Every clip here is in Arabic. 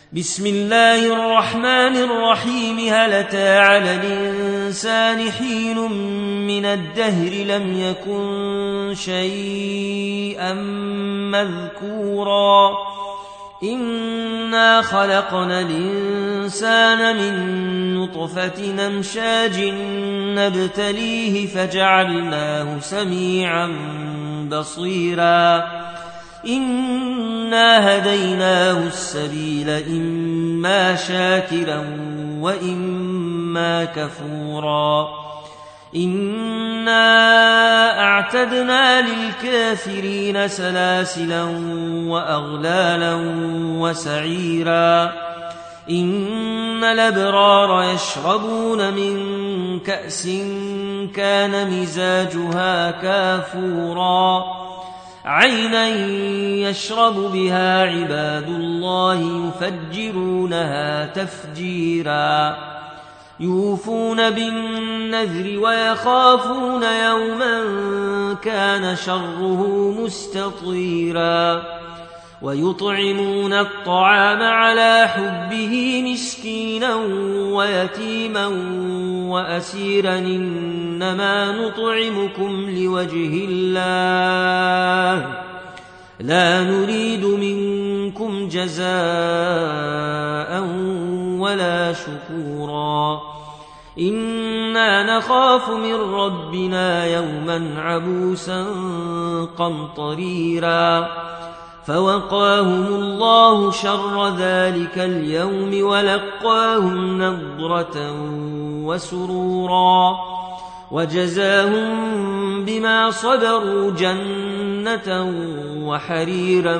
بسم الله الرحمن الرحيم. هل أتى على الإنسان حين من الدهر لم يكن شيئا مذكورا إنا خلقنا الإنسان من نطفة أمشاج نبتليه فجعلناه سميعا بصيرا إنا هديناه السبيل إما شاكرا وإما كفورا إنا أعتدنا للكافرين سلاسلا وأغلالا وسعيرا إن الأبرار يشربون من كأس كان مزاجها كافورا عينا يشرب بها عباد الله يفجرونها تفجيرا يوفون بالنذر ويخافون يوما كان شره مستطيرا ويطعمون الطعام على حبه مسكينا ويتيما وأسيرا إنما نطعمكم لوجه الله لا نريد منكم جزاء ولا شكورا إنا نخاف من ربنا يوما عبوسا قمطريرا فوقاهم الله شر ذلك اليوم ولقاهم نضرة وسرورا وجزاهم بما صبروا جنة وحريرا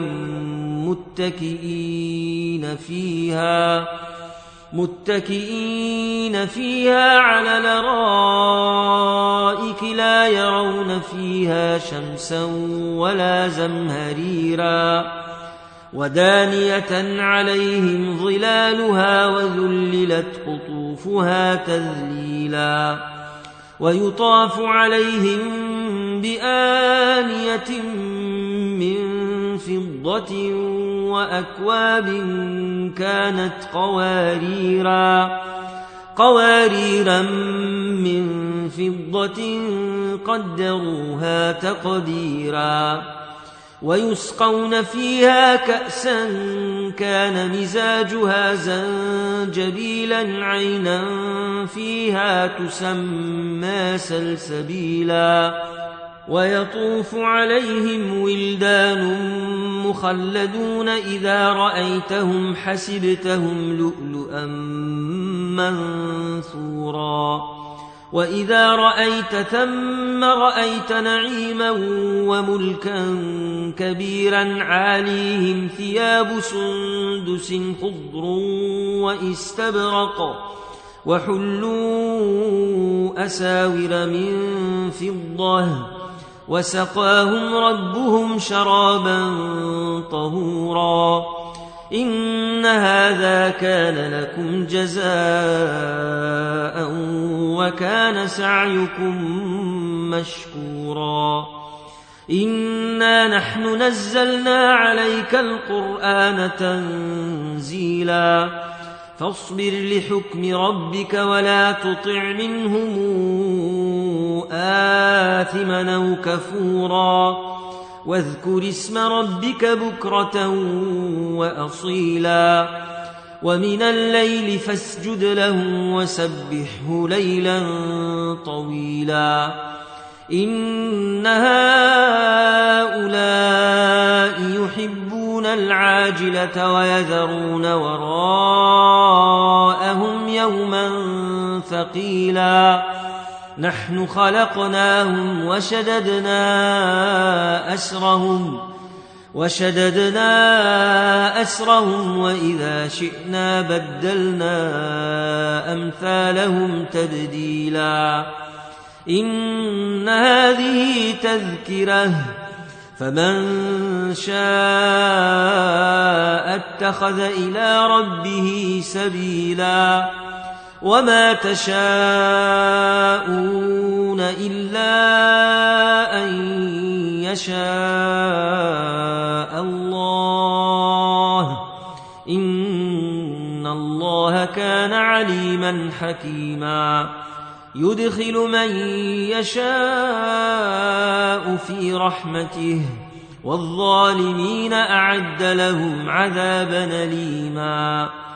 متكئين فيها على الأرائك لا يرون فيها شمسا ولا زمهريرا ودانية عليهم ظلالها وذللت قطوفها تذليلا ويطاف عليهم بآنية من فضة وأكواب كانت قواريرا من فضة قدروها تقديرا ويسقون فيها كأسا كان مزاجها زنجبيلا عينا فيها تسمى سلسبيلا ويطوف عليهم ولدان مخلدون إذا رأيتهم حسبتهم لؤلؤا منثورا وإذا رأيت ثم رأيت نعيما وملكا كبيرا عاليهم ثياب سندس خضر واستبرق وحلوا أساور من فضة وسقاهم ربهم شرابا طهورا إن هذا كان لكم جزاء وكان سعيكم مشكورا إنا نحن نزلنا عليك القرآن تنزيلا فاصبر لحكم ربك ولا تطع منهم آثما أو كفورا واذكر اسم ربك بكرة وأصيلا ومن الليل فاسجد له وسبحه ليلا طويلا إن هؤلاء يحبون العاجلة ويذرون وراءهم يوما ثقيلا نحن خلقناهم وشددنا أسرهم وإذا شئنا بدلنا أمثالهم تبديلا إن هذه تذكرة فمن شاء اتخذ إلى ربه سبيلا وما تشاءون إلا أن يشاء الله إن إن الله كان عليما حكيما يدخل من يشاء في رحمته والظالمين أعد لهم عذابا أليما